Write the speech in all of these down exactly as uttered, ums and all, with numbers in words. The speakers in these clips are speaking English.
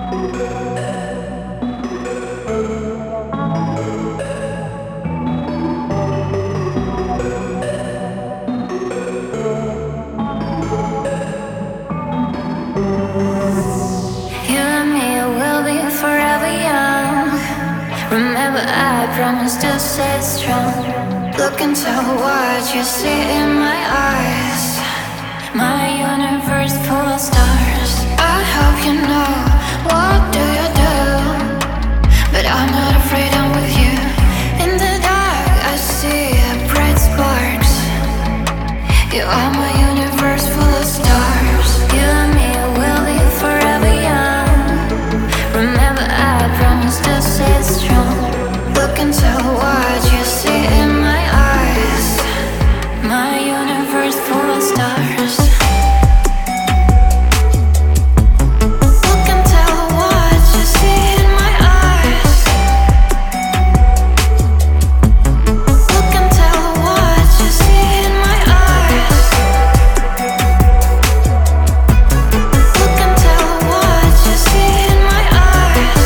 Remember, I promised to stay strong. Look into what you see in my eyes. My universe full of stars. I hope you know what do you do. But I'm not afraid, I'm with you. In the dark, I see bright sparks. You are my universe full of stars. You and me will be forever young. Remember, I promised to stay strong. Look into what you see in my eyes. My universe full of stars. Look into what you see in my eyes. Look into what you see in my eyes. Look into what you see in my eyes.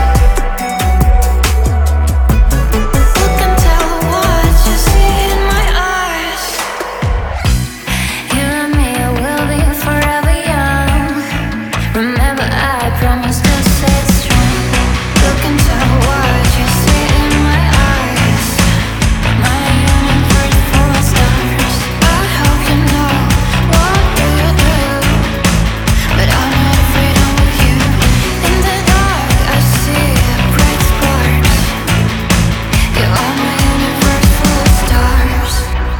Look into what you see in my eyes. You and me will be forever young. Remember, I promised to stay strong. Look into what you see in my eyes. My universe full of stars. I hope you know what do you do. But I'm not afraid, I'm with you. In the dark, I see bright sparks. You are my universe full of stars.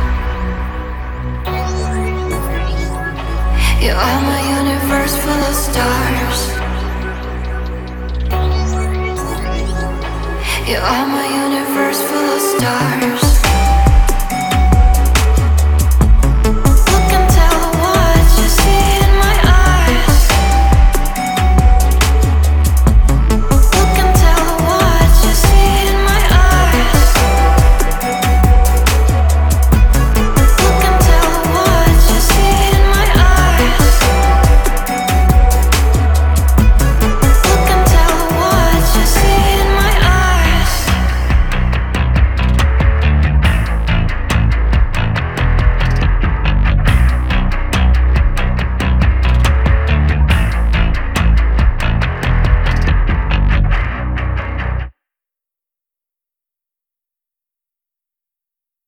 You are my universe full of stars. You are my universe full of stars.